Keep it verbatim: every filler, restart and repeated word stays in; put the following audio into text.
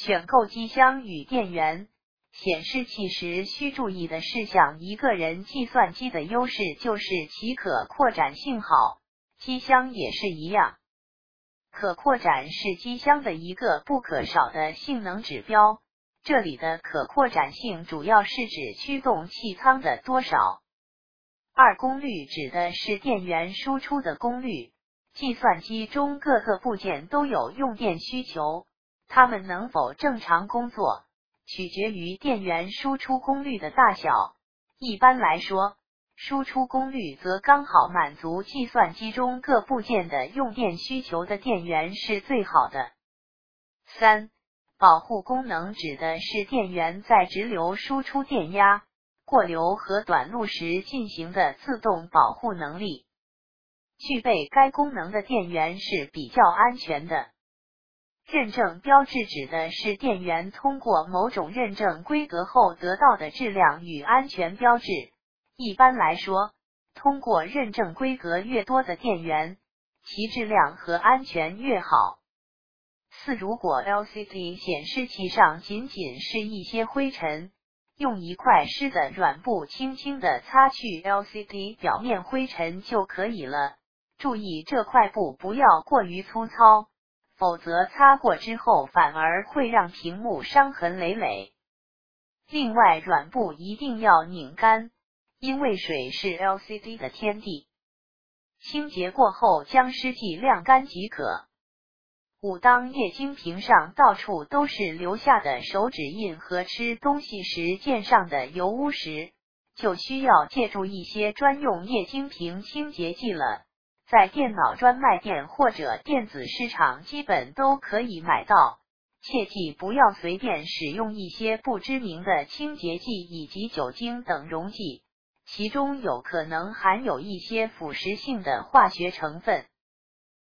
选购机箱与电源、显示器时需注意的事项。一个人计算机的优势就是其可扩展性好，机箱也是一样。可扩展是机箱的一个不可少的性能指标，这里的可扩展性主要是指驱动气舱的多少。二功率指的是电源输出的功率，计算机中各个部件都有用电需求，它们能否正常工作，取决于电源输出功率的大小。一般来说，输出功率则刚好满足计算机中各部件的用电需求的电源是最好的。三、保护功能指的是电源在直流输出电压、过流和短路时进行的自动保护能力。具备该功能的电源是比较安全的。认证标志指的是电源通过某种认证规格后得到的质量与安全标志。一般来说，通过认证规格越多的电源，其质量和安全越好。四、如果 L C D 显示器上仅仅是一些灰尘，用一块湿的软布轻轻地擦去 L C D 表面灰尘就可以了。注意这块布不要过于粗糙，否则擦过之后反而会让屏幕伤痕累累。另外，软布一定要拧干，因为水是 L C D 的天敌。清洁过后将湿剂晾干即可。五、当液晶屏上到处都是留下的手指印和吃东西时溅上的油污时，就需要借助一些专用液晶屏清洁剂了。在电脑专卖店或者电子市场基本都可以买到，切记不要随便使用一些不知名的清洁剂以及酒精等溶剂，其中有可能含有一些腐蚀性的化学成分。